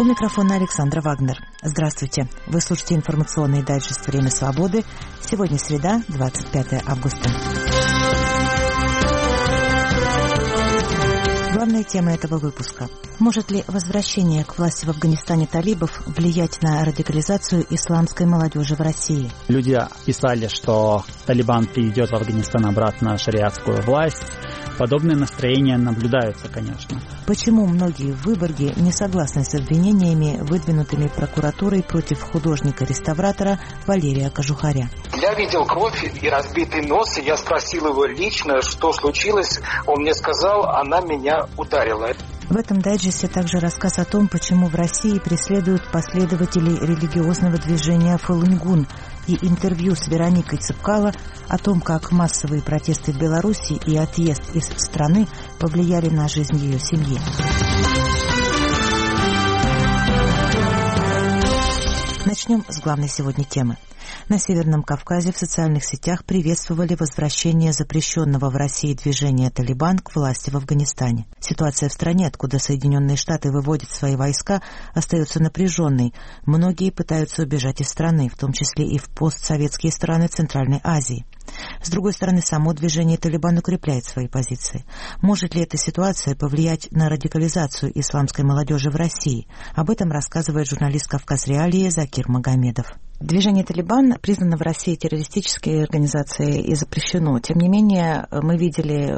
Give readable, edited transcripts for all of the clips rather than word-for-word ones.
микрофона Александра Вагнер. Здравствуйте. Вы слушаете информационный дайджест «Время свободы». Сегодня среда, 25 августа. Главная тема этого выпуска. Может ли возвращение к власти в Афганистане талибов влиять на радикализацию исламской молодежи в России? Люди писали, что Талибан приведет в Афганистан обратно шариатскую власть. Подобные настроения наблюдаются, конечно. Почему многие в Выборге не согласны с обвинениями, выдвинутыми прокуратурой против художника-реставратора Валерия Кожухаря? Я видел кровь и разбитый нос, и я спросил его лично, что случилось. Он мне сказал, она меня ударила. В этом дайджесте также рассказ о том, почему в России преследуют последователей религиозного движения «Фалунгун», и интервью с Вероникой Цепкало о том, как массовые протесты в Беларуси и отъезд из страны повлияли на жизнь ее семьи. Начнем с главной сегодня темы. На Северном Кавказе в социальных сетях приветствовали возвращение запрещенного в России движения «Талибан» к власти в Афганистане. Ситуация в стране, откуда Соединенные Штаты выводят свои войска, остается напряженной. Многие пытаются убежать из страны, в том числе и в постсоветские страны Центральной Азии. С другой стороны, само движение «Талибан» укрепляет свои позиции. Может ли эта ситуация повлиять на радикализацию исламской молодежи в России? Об этом рассказывает журналист «Кавказ-Реалии» Закир Магомедов. Движение «Талибан» признано в России террористической организацией и запрещено. Тем не менее, мы видели,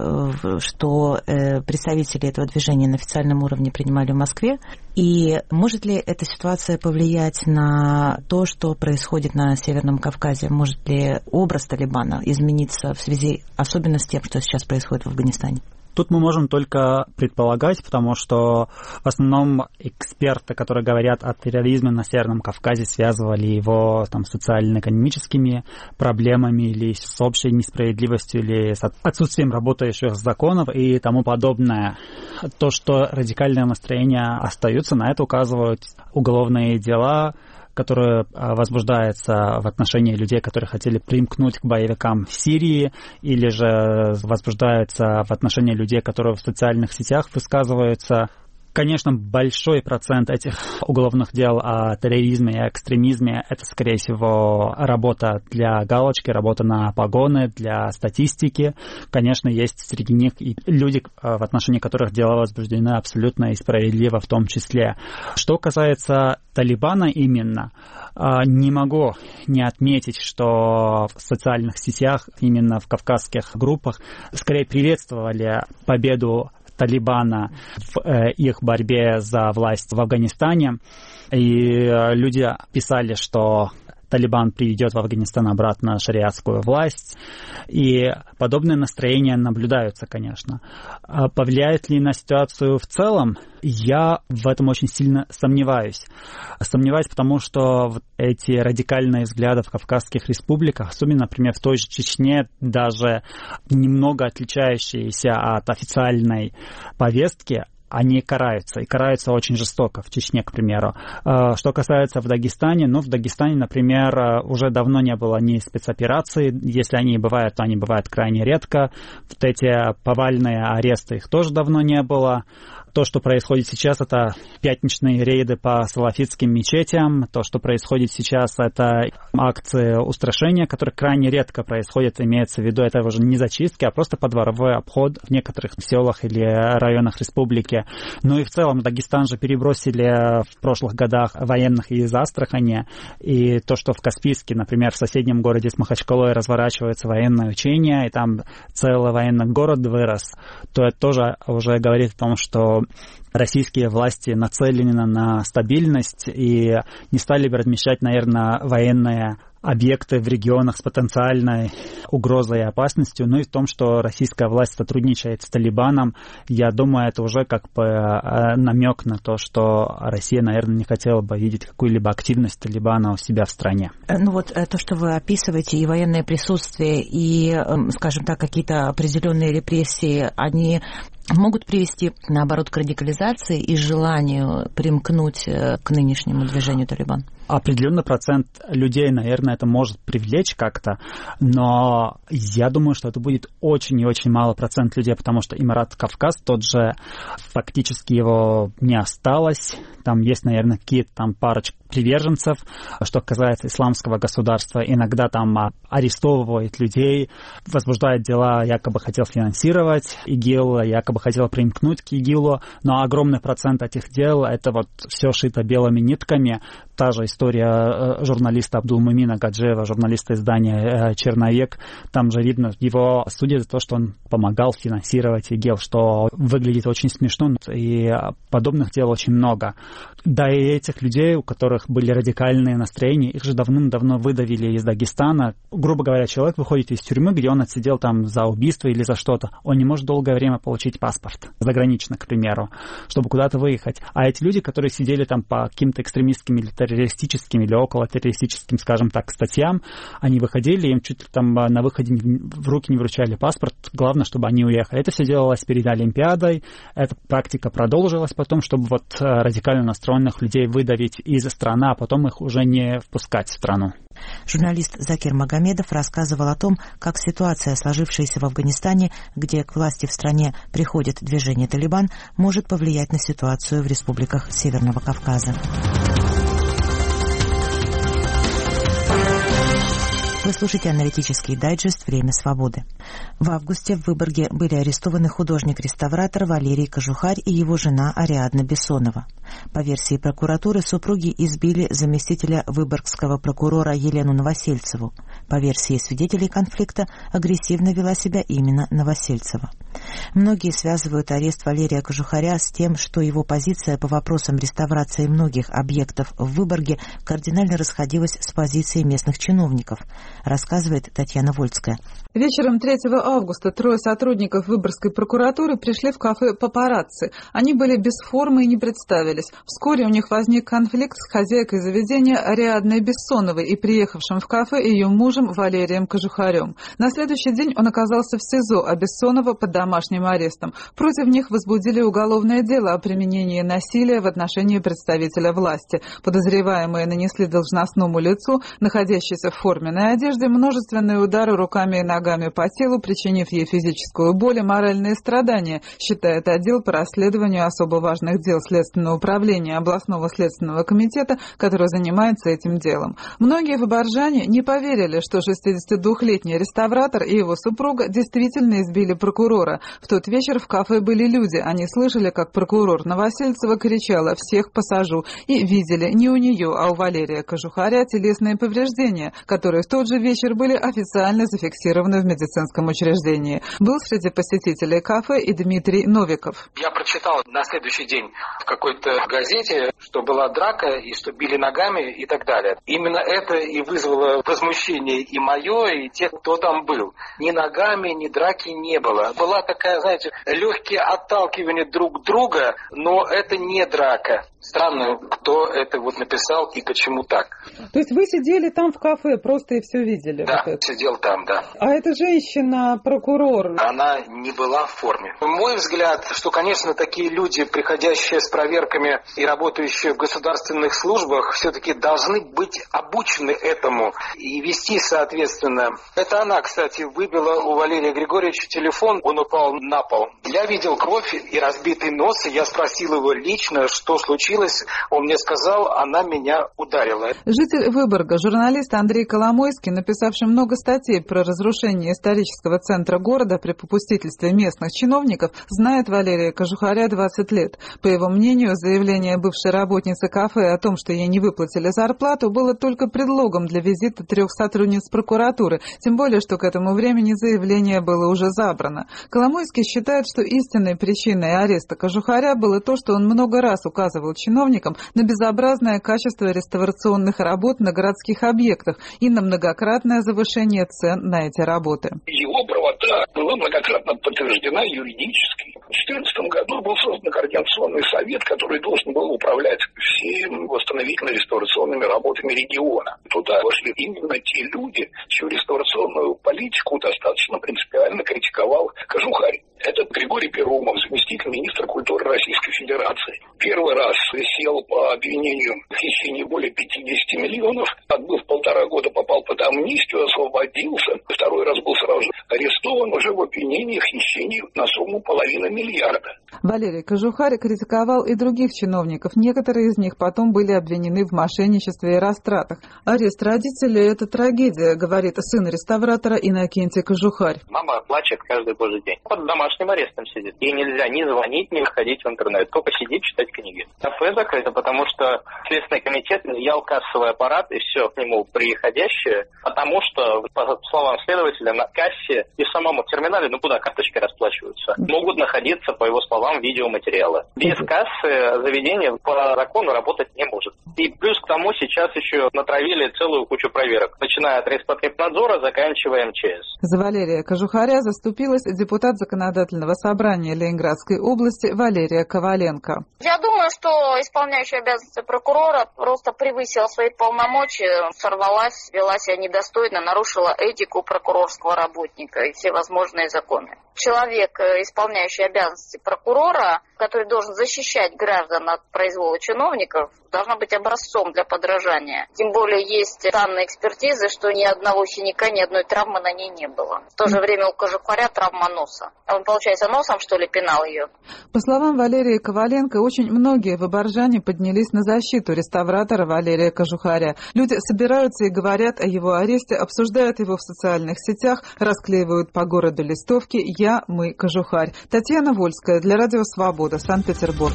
что представители этого движения на официальном уровне принимали в Москве. И может ли эта ситуация повлиять на то, что происходит на Северном Кавказе? Может ли образ «Талибана» измениться в связи особенно с тем, что сейчас происходит в Афганистане? Тут мы можем только предполагать, потому что в основном эксперты, которые говорят о терроризме на Северном Кавказе, связывали его с социально-экономическими проблемами или с общей несправедливостью, или с отсутствием работающих законов и тому подобное. То, что радикальные настроения остаются, на это указывают уголовные дела, которые возбуждаются в отношении людей, которые хотели примкнуть к боевикам в Сирии, или же возбуждаются в отношении людей, которые в социальных сетях высказываются. Конечно, большой процент этих уголовных дел о терроризме и экстремизме – это, скорее всего, работа для галочки, работа на погоны, для статистики. Конечно, есть среди них и люди, в отношении которых дела возбуждены абсолютно и справедливо в том числе. Что касается Талибана именно, не могу не отметить, что в социальных сетях, именно в кавказских группах, скорее приветствовали победу Талибана в их борьбе за власть в Афганистане. И люди писали, что Талибан приведет в Афганистан обратно шариатскую власть. И подобные настроения наблюдаются, конечно. Повлияет ли на ситуацию в целом? Я в этом очень сильно сомневаюсь. Сомневаюсь, потому что эти радикальные взгляды в кавказских республиках, особенно, например, в той же Чечне, даже немного отличающиеся от официальной повестки, они караются, и караются очень жестоко, в Чечне, к примеру. Что касается в Дагестане, в Дагестане, например, уже давно не было ни спецопераций, если они и бывают, то они бывают крайне редко. Вот эти повальные аресты, их тоже давно не было. То, что происходит сейчас, это пятничные рейды по салафитским мечетям. То, что происходит сейчас, это акции устрашения, которые крайне редко происходят. Имеется в виду, это уже не зачистки, а просто подворовой обход в некоторых селах или районах республики. Ну и в целом Дагестан же перебросили в прошлых годах военных из Астрахани. И то, что в Каспийске, например, в соседнем городе с Махачкалой разворачивается военное учение, и там целый военный город вырос, то это тоже уже говорит о том, что российские власти нацелены на стабильность и не стали бы размещать, наверное, военные объекты в регионах с потенциальной угрозой и опасностью. Ну и в том, что российская власть сотрудничает с Талибаном, я думаю, это уже как бы намек на то, что Россия, наверное, не хотела бы видеть какую-либо активность Талибана у себя в стране. То, что вы описываете, и военное присутствие, и, скажем так, какие-то определенные репрессии, они могут привести, наоборот, к радикализации и желанию примкнуть к нынешнему движению «Талибан»? Определенный процент людей, наверное, это может привлечь как-то, но я думаю, что это будет очень и очень малый процент людей, потому что Эмират Кавказ, тот же, фактически его не осталось. Там есть, наверное, какие-то там парочка приверженцев. Что касается исламского государства, иногда там арестовывают людей, возбуждают дела, якобы хотел финансировать ИГИЛ, якобы хотел примкнуть к ИГИЛу, но огромный процент этих дел, это вот все шито белыми нитками. Та же история журналиста Абдулмумина Гаджиева, журналиста издания «Черновек». Там же видно, его судят за то, что он помогал финансировать ИГИЛ, что выглядит очень смешно, и подобных дел очень много. Да и этих людей, у которых были радикальные настроения, их же давным-давно выдавили из Дагестана. Грубо говоря, человек выходит из тюрьмы, где он отсидел там за убийство или за что-то. Он не может долгое время получить паспорт, заграничный, к примеру, чтобы куда-то выехать. А эти люди, которые сидели там по каким-то экстремистским или террористическим или околотеррористическим, скажем так, статьям, они выходили, им чуть ли там на выходе в руки не вручали паспорт. Главное, чтобы они уехали. Это все делалось перед Олимпиадой. Эта практика продолжилась потом, чтобы вот радикально настроенных людей выдавить из страны, а потом их уже не впускать в страну. Журналист Закир Магомедов рассказывал о том, как ситуация, сложившаяся в Афганистане, где к власти в стране приходит движение «Талибан», может повлиять на ситуацию в республиках Северного Кавказа. Вы слушаете аналитический дайджест «Время свободы». В августе в Выборге были арестованы художник-реставратор Валерий Кожухарь и его жена Ариадна Бессонова. По версии прокуратуры, супруги избили заместителя выборгского прокурора Елену Новосельцеву. По версии свидетелей конфликта, агрессивно вела себя именно Новосельцева. Многие связывают арест Валерия Кожухаря с тем, что его позиция по вопросам реставрации многих объектов в Выборге кардинально расходилась с позицией местных чиновников, рассказывает Татьяна Вольская. Вечером 3 августа трое сотрудников Выборгской прокуратуры пришли в кафе «Папарацци». Они были без формы и не представились. Вскоре у них возник конфликт с хозяйкой заведения Ариадной Бессоновой и приехавшим в кафе ее мужем Валерием Кожухарем. На следующий день он оказался в СИЗО, а Бессонова под домашним арестом. Против них возбудили уголовное дело о применении насилия в отношении представителя власти. Подозреваемые нанесли должностному лицу, находящейся в форменной одежде, множественные удары руками и ногами по телу, причинив ей физическую боль и моральные страдания, считает отдел по расследованию особо важных дел Следственного управления областного следственного комитета, который занимается этим делом. Многие выборжане не поверили, что 62-летний реставратор и его супруга действительно избили прокурора. В тот вечер в кафе были люди. Они слышали, как прокурор Новосельцева кричала «всех посажу» и видели не у нее, а у Валерия Кожухаря телесные повреждения, которые в тот же вечер были официально зафиксированы в медицинском учреждении. Был среди посетителей кафе и Дмитрий Новиков. Я прочитал на следующий день в какой-то газете, что была драка и что били ногами и так далее. Именно это и вызвало возмущение и мое, и тех, кто там был. Ни ногами, ни драки не было. Была такая, знаете, легкие отталкивания друг друга, но это не драка. Странно, кто это вот написал и почему так. То есть вы сидели там в кафе, просто и все видели? Да, вот сидел там, да. А эта женщина, прокурор? Она не была в форме. Мой взгляд, что, конечно, такие люди, приходящие с проверками и работающие в государственных службах, все-таки должны быть обучены этому и вести соответственно. Это она, кстати, выбила у Валерия Григорьевича телефон, он упал на пол. Я видел кровь и разбитый нос, и я спросил его лично, что случилось. Он мне сказал, она меня ударила. Житель Выборга, журналист Андрей Коломойский, написавший много статей про разрушение исторического центра города при попустительстве местных чиновников, знает Валерия Кожухаря 20 лет. По его мнению, заявление бывшей работницы кафе о том, что ей не выплатили зарплату, было только предлогом для визита 3 сотрудниц прокуратуры, тем более, что к этому времени заявление было уже забрано. Коломойский считает, что истинной причиной ареста Кожухаря было то, что он много раз указывал чиновникам на безобразное качество реставрационных работ на городских объектах и на многократное завышение цен на эти работы. Его правота была была многократно подтверждена юридически. В 2014 году был создан Координационный совет, который должен был управлять всеми восстановительно-реставрационными работами региона. Туда вошли именно те люди, чью реставрационную политику достаточно принципиально критиковал Кожухарь. Это Григорий Перумов, заместитель министра культуры Российской Федерации. Первый раз сел по обвинению в хищении более 50 миллионов. Отбыв 1,5 года, попал под амнистию, освободился. Второй раз был сразу же арестован уже в обвинении в хищении на сумму 500 миллиарда. Валерий Кожухарь критиковал и других чиновников. Некоторые из них потом были обвинены в мошенничестве и растратах. Арест родителей – это трагедия, говорит сын реставратора Иннокентий Кожухарь. Мама плачет каждый божий день. Под домашним арестом сидит. Ей нельзя ни звонить, ни выходить в интернет. Только сидеть, читать книги. Кафе закрыто, потому что Следственный комитет изъял кассовый аппарат и все к нему приходящее, потому что, по словам следователя, на кассе и в самом терминале, куда карточкой расплачиваются, могут находиться, по его словам, видеоматериалы. Без кассы заведение по закону работать не может. И плюс к тому сейчас еще натравили целую кучу проверок, начиная от Роспотребнадзора, заканчивая МЧС. За Валерия Кожухаря заступилась депутат Законодательного собрания Ленинградской области Валерия Коваленко. Я думаю, что исполняющая обязанности прокурора просто превысила свои полномочия, сорвалась, вела себя недостойно, нарушила этику прокурорского работника и все возможные законы. Человек, исполняющий обязанности прокурора, который должен защищать граждан от произвола чиновников, должна быть образцом для подражания. Тем более есть данные экспертизы, что ни одного синяка, ни одной травмы на ней не было. В то же время у Кожухаря травма носа. Он, получается, носом, что ли, пинал ее? По словам Валерии Коваленко, очень многие выборжане поднялись на защиту реставратора Валерия Кожухаря. Люди собираются и говорят о его аресте, обсуждают его в социальных сетях, расклеивают по городу листовки «Я, мы, Кожухарь». Татьяна Вольская для Радио Свобода, Санкт-Петербург.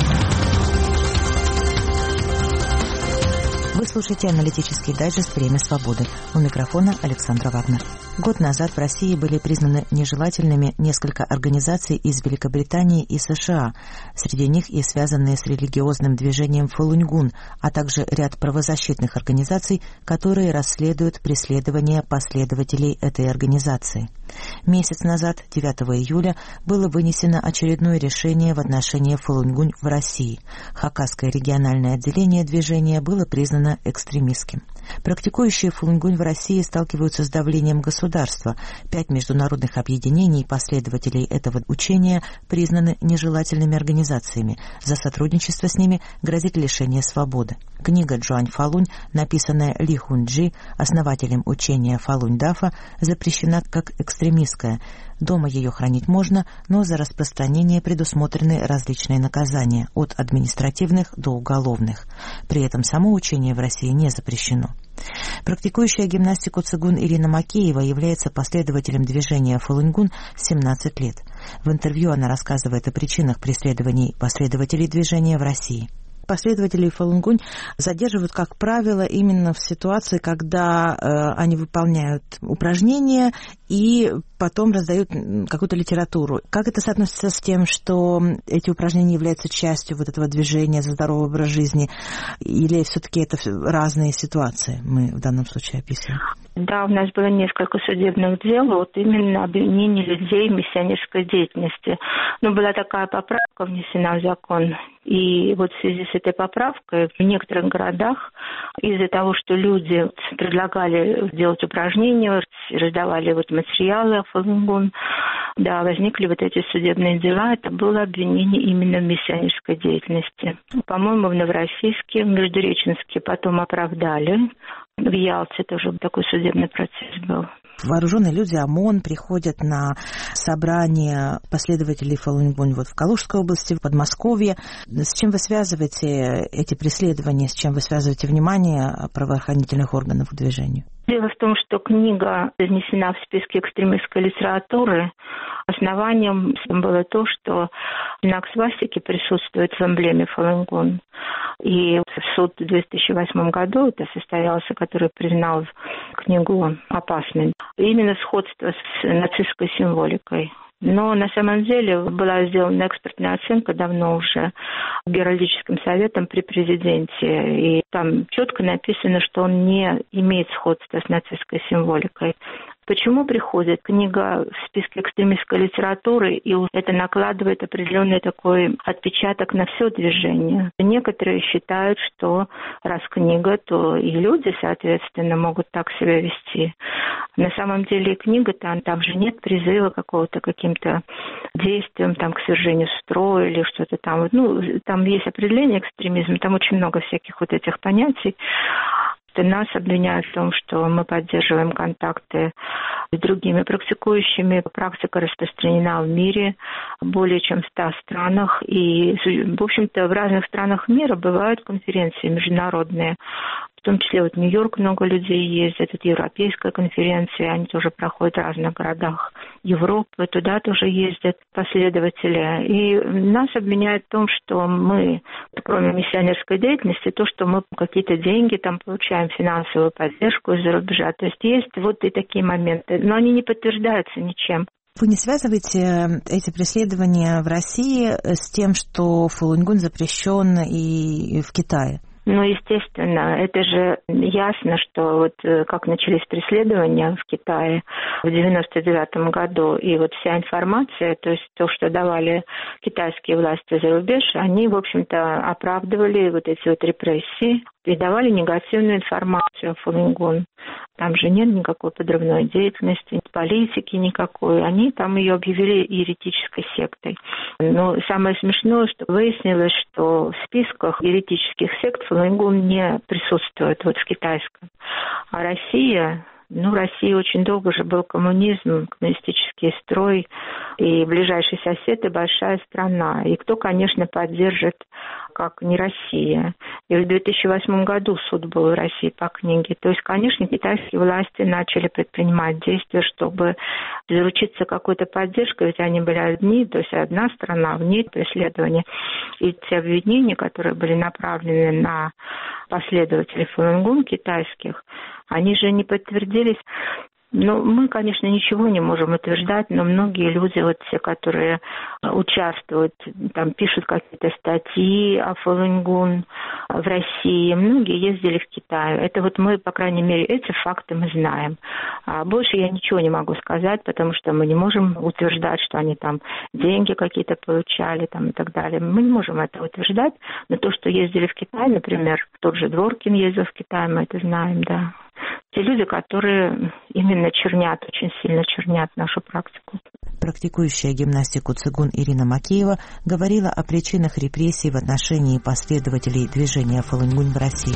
Вы слушаете аналитический дайджест «Время свободы». У микрофона Александра Вагнер. Год назад в России были признаны нежелательными несколько организаций из Великобритании и США. Среди них и связанные с религиозным движением Фалунь-Гун, а также ряд правозащитных организаций, которые расследуют преследование последователей этой организации. Месяц назад, 9 июля, было вынесено очередное решение в отношении Фалунь-Гун в России. Хакасское региональное отделение движения было признано экстремистским. Практикующие Фалунь-Гун в России сталкиваются с давлением государства. 5 международных объединений последователей этого учения признаны нежелательными организациями. За сотрудничество с ними грозит лишение свободы. Книга Джуань Фалунь, написанная Ли Хунджи, основателем учения Фалунь-Дафа, запрещена как экстремистская. Дома ее хранить можно, но за распространение предусмотрены различные наказания, от административных до уголовных. При этом само учение в России не запрещено. Практикующая гимнастику цигун Ирина Макеева является последователем движения Фалунь-Гун 17 лет. В интервью она рассказывает о причинах преследований последователей движения в России. Последователей Фалунь-Гун задерживают, как правило, именно в ситуации, когда они выполняют упражнения и потом раздают какую-то литературу. Как это соотносится с тем, что эти упражнения являются частью вот этого движения за здоровый образ жизни? Или все-таки это разные ситуации мы в данном случае описываем? Да, у нас было несколько судебных дел, именно обвинение людей в миссионерской деятельности. Но была такая поправка внесена в закон. И в связи с этой поправкой в некоторых городах из-за того, что люди предлагали делать упражнения, раздавали материалы о Фалунь-Гун, возникли эти судебные дела. Это было обвинение именно в миссионерской деятельности. По-моему, в Новороссийске, в Междуреченске потом оправдали. В Ялте тоже такой судебный процесс был. Вооруженные люди, ОМОН, приходят на собрание последователей Фалунь-Гун в Калужской области, в Подмосковье. С чем вы связываете эти преследования, с чем вы связываете внимание правоохранительных органов к движению? Дело в том, что книга занесена в списке экстремистской литературы. Основанием было то, что знак свастики присутствует в эмблеме Фалунь-Гун. И суд в 2008 году это состоялся, который признал книгу опасной. Именно сходство с нацистской символикой. Но на самом деле была сделана экспертная оценка давно уже Геральдическим советом при президенте. И там четко написано, что он не имеет сходства с нацистской символикой. Почему приходит книга в списке экстремистской литературы, и это накладывает определенный такой отпечаток на все движение? Некоторые считают, что раз книга, то и люди, соответственно, могут так себя вести. На самом деле книга-то, там же нет призыва какого-то каким-то действием там, к свержению строя или что-то там. Там есть определение экстремизма, там очень много всяких вот этих понятий. Нас обвиняют в том, что мы поддерживаем контакты с другими практикующими. Практика распространена в мире более чем в 100 странах. И, в общем-то, в разных странах мира бывают конференции международные. В том числе вот в Нью-Йорк много людей ездят, это европейская конференция, они тоже проходят в разных городах Европы, туда тоже ездят последователи. И нас обвиняют в том, что мы, кроме миссионерской деятельности, то, что мы какие-то деньги там получаем, финансовую поддержку из-за рубежа. То есть вот и такие моменты, но они не подтверждаются ничем. Вы не связываете эти преследования в России с тем, что Фалун Гун запрещен и в Китае? Естественно, это же ясно, что вот как начались преследования в Китае в 1999 году, и вот вся информация, то есть то, что давали китайские власти за рубеж, они, в общем-то, оправдывали вот эти вот репрессии и давали негативную информацию о Фалун Гун. Там же нет никакой подрывной деятельности, политики никакой. Они там ее объявили еретической сектой. Но самое смешное, что выяснилось, что в списках еретических сект Фалун Гун не присутствует вот в китайском. А Россия... Россия очень долго же был коммунизм, коммунистический строй, и ближайший сосед, и большая страна. И кто, конечно, поддержит, как не Россия. И в 2008 году суд был в России по книге. То есть, конечно, китайские власти начали предпринимать действия, чтобы заручиться какой-то поддержкой, ведь они были одни, то есть одна страна, вне преследования. И те обвинения, которые были направлены на последователей Фалун Гун китайских, они же не подтвердились. Мы, конечно, ничего не можем утверждать, но многие люди, вот те, которые участвуют, там пишут какие-то статьи о Фалун Гун в России, многие ездили в Китай. Это вот мы, по крайней мере, эти факты мы знаем. А больше я ничего не могу сказать, потому что мы не можем утверждать, что они там деньги какие-то получали там, и так далее. Мы не можем это утверждать, но то, что ездили в Китай, например, тот же Дворкин ездил в Китай, мы это знаем, да. Те люди, которые именно очень сильно чернят нашу практику. Практикующая гимнастику цигун Ирина Макеева говорила о причинах репрессий в отношении последователей движения Фалун Гун в России.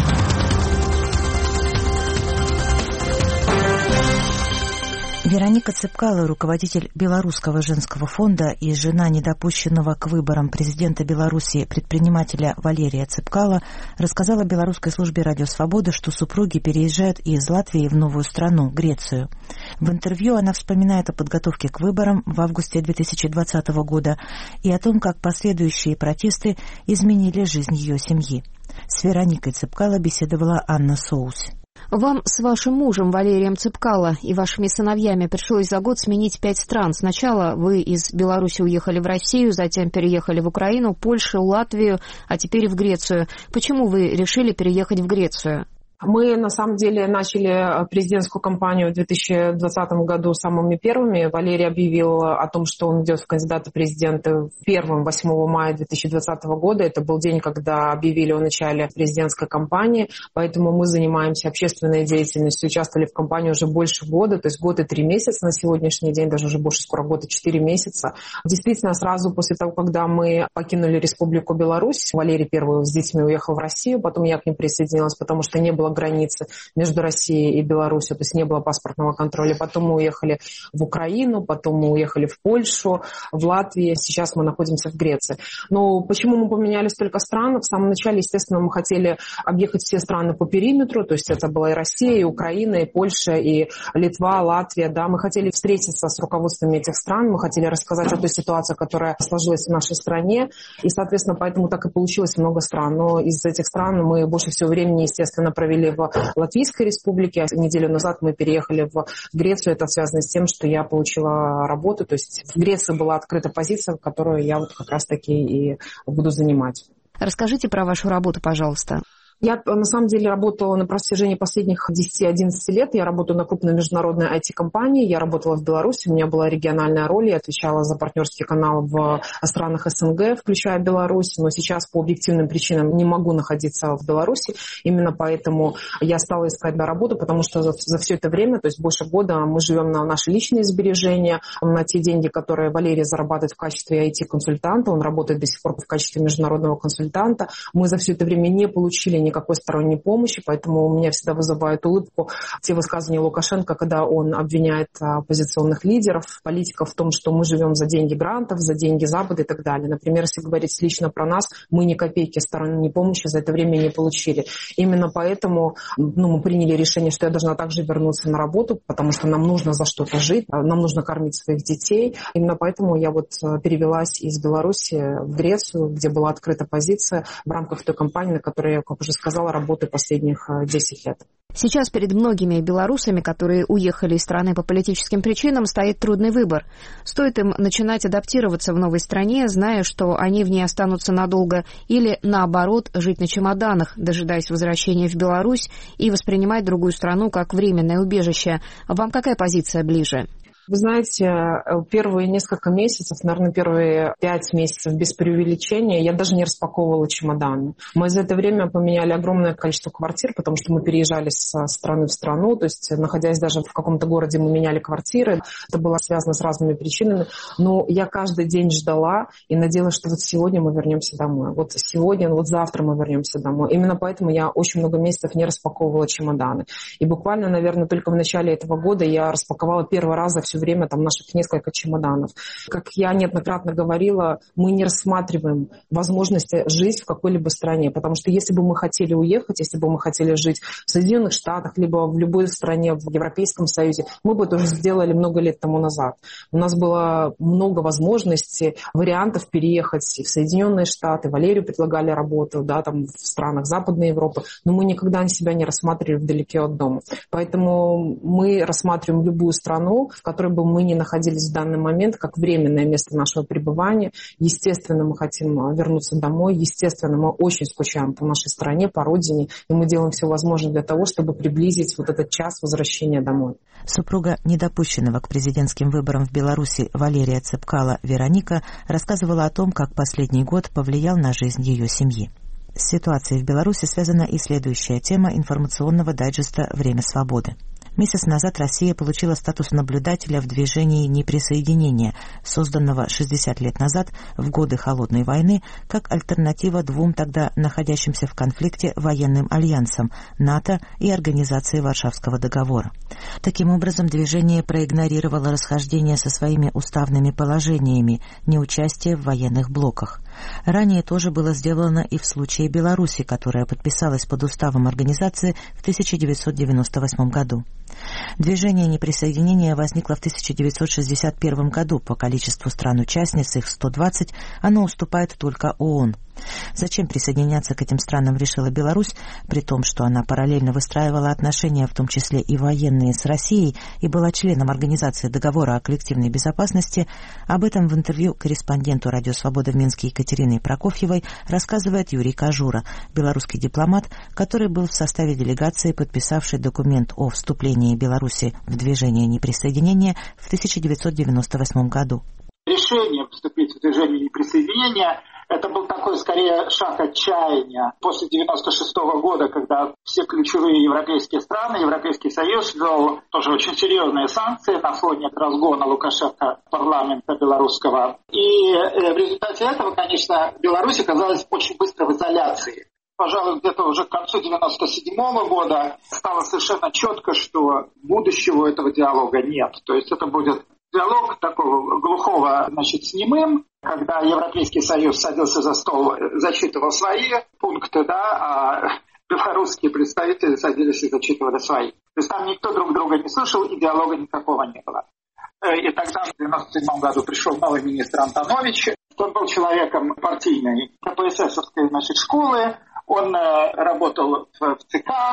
Вероника Цепкало, руководитель Белорусского женского фонда и жена недопущенного к выборам президента Беларуси предпринимателя Валерия Цепкало, рассказала Белорусской службе Радио Свобода, что супруги переезжают из Латвии в новую страну, Грецию. В интервью она вспоминает о подготовке к выборам в августе 2020 года и о том, как последующие протесты изменили жизнь ее семьи. С Вероникой Цепкало беседовала Анна Соус. Вам с вашим мужем Валерием Цепкало и вашими сыновьями пришлось за год сменить 5 стран. Сначала вы из Беларуси уехали в Россию, затем переехали в Украину, Польшу, Латвию, а теперь в Грецию. Почему вы решили переехать в Грецию? Мы, на самом деле, начали президентскую кампанию в 2020 году самыми первыми. Валерий объявил о том, что он идет в кандидаты президента первым 8 мая 2020 года. Это был день, когда объявили о начале президентской кампании. Поэтому мы занимаемся общественной деятельностью, участвовали в кампании уже больше года, то есть год и 3 месяца на сегодняшний день, даже уже больше, скоро год и 4 месяца. Действительно, сразу после того, когда мы покинули Республику Беларусь, Валерий первый с детьми уехал в Россию, потом я к ним присоединилась, потому что не было границы между Россией и Беларусью, то есть не было паспортного контроля. Потом мы уехали в Украину, потом мы уехали в Польшу, в Латвию, сейчас мы находимся в Греции. Но почему мы поменяли столько стран? В самом начале, естественно, мы хотели объехать все страны по периметру, то есть это была и Россия, и Украина, и Польша, и Литва, Латвия, да. Мы хотели встретиться с руководствами этих стран, мы хотели рассказать о той ситуации, которая сложилась в нашей стране, и, соответственно, поэтому так и получилось много стран. Но из этих стран мы больше всего времени, естественно, провели были в Латвийской республике, а неделю назад мы переехали в Грецию. Это связано с тем, что я получила работу. То есть в Греции была открыта позиция, которую я вот как раз-таки и буду занимать. Расскажите про вашу работу, пожалуйста. Я, на самом деле, работала на протяжении последних 10-11 лет. Я работаю на крупной международной IT-компании. Я работала в Беларуси. У меня была региональная роль. Я отвечала за партнерский канал в странах СНГ, включая Беларусь. Но сейчас по объективным причинам не могу находиться в Беларуси. Именно поэтому я стала искать работу, потому что за все это время, то есть больше года, мы живем на наши личные сбережения, на те деньги, которые Валерий зарабатывает в качестве IT-консультанта. Он работает до сих пор в качестве международного консультанта. Мы за все это время не получили никакой сторонней помощи, поэтому у меня всегда вызывает улыбку те высказывания Лукашенко, когда он обвиняет оппозиционных лидеров, политиков в том, что мы живем за деньги грантов, за деньги Запада и так далее. Например, если говорить лично про нас, мы ни копейки сторонней помощи за это время не получили. Именно поэтому мы приняли решение, что я должна также вернуться на работу, потому что нам нужно за что-то жить, нам нужно кормить своих детей. Именно поэтому я перевелась из Беларуси в Грецию, где была открыта позиция в рамках той компании, на которой я, как уже сказала, работаю последних 10 лет. Сейчас перед многими белорусами, которые уехали из страны по политическим причинам, стоит трудный выбор. Стоит им начинать адаптироваться в новой стране, зная, что они в ней останутся надолго, или, наоборот, жить на чемоданах, дожидаясь возвращения в Беларусь и воспринимать другую страну как временное убежище. Вам какая позиция ближе? Вы знаете, первые несколько месяцев, наверное, первые 5 месяцев без преувеличения, я даже не распаковывала чемоданы. Мы за это время поменяли огромное количество квартир, потому что мы переезжали со страны в страну, то есть, находясь даже в каком-то городе, мы меняли квартиры. Это было связано с разными причинами. Но я каждый день ждала и надеялась, что вот сегодня мы вернемся домой. Вот сегодня, вот завтра мы вернемся домой. Именно поэтому я очень много месяцев не распаковывала чемоданы. И буквально, наверное, только в начале этого года я распаковала первый раз за все время наших несколько чемоданов. Как я неоднократно говорила, мы не рассматриваем возможности жить в какой-либо стране, потому что если бы мы хотели уехать, если бы мы хотели жить в Соединенных Штатах, либо в любой стране в Европейском Союзе, мы бы это уже сделали много лет тому назад. У нас было много возможностей, вариантов переехать в Соединенные Штаты. Валерию предлагали работу, в странах Западной Европы, но мы никогда себя не рассматривали вдалеке от дома. Поэтому мы рассматриваем любую страну, в которой бы мы ни находились в данный момент, как временное место нашего пребывания. Естественно, мы хотим вернуться домой. Естественно, мы очень скучаем по нашей стране, по родине. И мы делаем все возможное для того, чтобы приблизить вот этот час возвращения домой. Супруга недопущенного к президентским выборам в Беларуси Валерия Цепкало Вероника рассказывала о том, как последний год повлиял на жизнь ее семьи. С ситуацией в Беларуси связана и следующая тема информационного дайджеста «Время свободы». Месяц назад Россия получила статус наблюдателя в движении неприсоединения, созданного 60 лет назад, в годы Холодной войны, как альтернатива двум тогда находящимся в конфликте военным альянсам НАТО и Организации Варшавского договора. Таким образом, движение проигнорировало расхождение со своими уставными положениями, неучастие в военных блоках. Ранее тоже было сделано и в случае Беларуси, которая подписалась под уставом организации в 1998 году. Движение неприсоединения возникло в 1961 году. По количеству стран-участниц, их 120, оно уступает только ООН. Зачем присоединяться к этим странам решила Беларусь, при том, что она параллельно выстраивала отношения, в том числе и военные, с Россией и была членом Организации договора о коллективной безопасности? Об этом в интервью корреспонденту «Радио Свобода» в Минске Екатерине Прокофьевой рассказывает Юрий Кожура, белорусский дипломат, который был в составе делегации, подписавшей документ о вступлении Беларуси в движение неприсоединения в 1998 году. Решение вступить в движение неприсоединения – это был такой, скорее, шаг отчаяния. После 1996 года, когда все ключевые европейские страны, Европейский Союз ввел тоже очень серьезные санкции на фоне разгона Лукашенко парламента белорусского. И в результате этого, конечно, Беларусь оказалась очень быстро в изоляции. Пожалуй, где-то уже к концу 1997 года стало совершенно четко, что будущего у этого диалога нет. То есть это будет диалог такого глухого, с немым, когда Европейский Союз садился за стол, зачитывал свои пункты, а белорусские представители садились и зачитывали свои. То есть там никто друг друга не слышал, и диалога никакого не было. И тогда в 1997 году пришел новый министр Антонович. Он был человеком партийной КПССовской школы. Он работал в ЦК,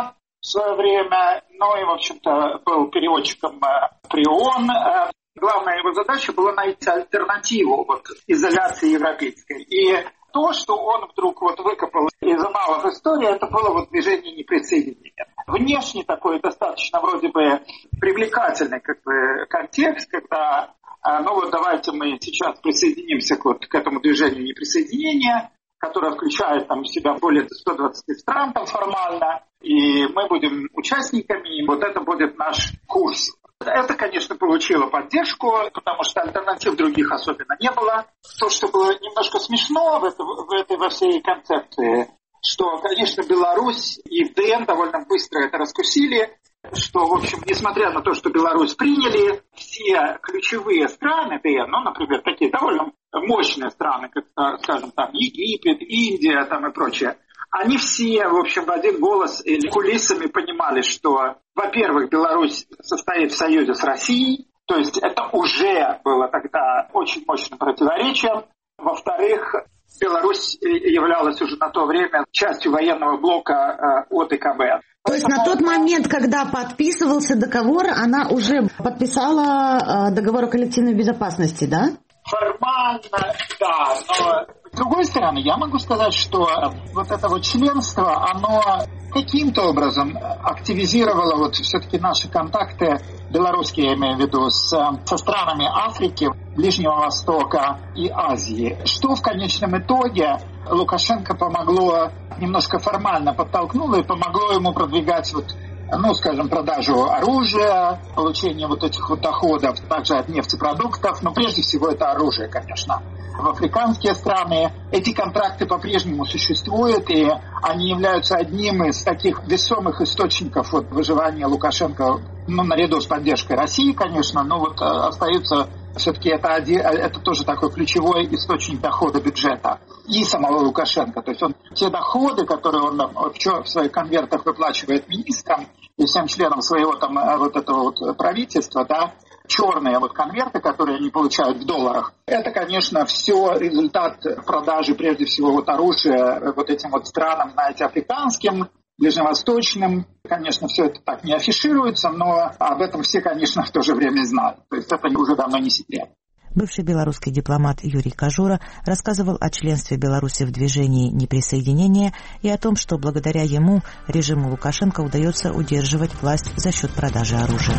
в свое время, ну и, в общем-то, был переводчиком при ООН. Главная его задача была найти альтернативу изоляции европейской. И то, что он вдруг выкопал из аналов истории, это было движение неприсоединения. Внешне такой достаточно вроде бы привлекательный контекст, когда давайте мы сейчас присоединимся к этому движению неприсоединения, которое включает в себя более 120 стран формально, и мы будем участниками, и это будет наш курс. Это, конечно, получило поддержку, потому что альтернатив других особенно не было. То, что было немножко смешно во всей концепции, что, конечно, Беларусь и ВДН довольно быстро это раскусили, что, в общем, несмотря на то, что Беларусь приняли, все ключевые страны ВДН, например, такие довольно мощные страны, как, скажем, Египет, Индия и прочее, они все, в общем, в один голос или кулисами понимали, что, во-первых, Беларусь состоит в союзе с Россией, то есть это уже было тогда очень мощным противоречием. Во-вторых, Беларусь являлась уже на то время частью военного блока ОДКБ. То есть на тот момент, когда подписывался договор, она уже подписала договор о коллективной безопасности, да? Формально, да, но с другой стороны, я могу сказать, что это членство, оно каким-то образом активизировало все-таки наши контакты, белорусские, я имею в виду, со странами Африки, Ближнего Востока и Азии, что в конечном итоге Лукашенко помогло, немножко формально подтолкнуло и помогло ему продвигать скажем, продажу оружия, получение этих доходов, также от нефтепродуктов, но прежде всего это оружие, конечно. В африканские страны эти контракты по-прежнему существуют, и они являются одним из таких весомых источников выживания Лукашенко, наряду с поддержкой России, конечно, но остаются все-таки это тоже такой ключевой источник дохода бюджета и самого Лукашенко. То есть те доходы, которые он в своих конвертах выплачивает министрам и всем членам своего этого правительства, черные конверты, которые они получают в долларах, это, конечно, все результат продажи, прежде всего, оружия этим странам, африканским, ближневосточным. Конечно, все это так не афишируется, но об этом все, конечно, в то же время знают. То есть это уже давно не секрет. Бывший белорусский дипломат Юрий Кожура рассказывал о членстве Беларуси в движении неприсоединения и о том, что благодаря ему режиму Лукашенко удается удерживать власть за счет продажи оружия.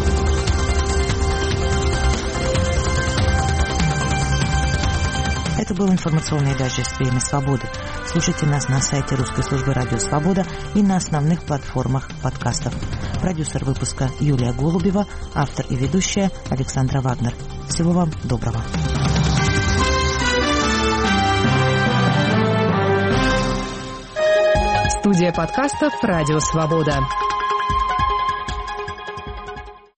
Это был информационный дайджест «Время свободы». Слушайте нас на сайте русской службы «Радио Свобода» и на основных платформах подкастов. Продюсер выпуска Юлия Голубева, автор и ведущая Александра Вагнер. Всего вам доброго. Студия подкастов «Радио Свобода».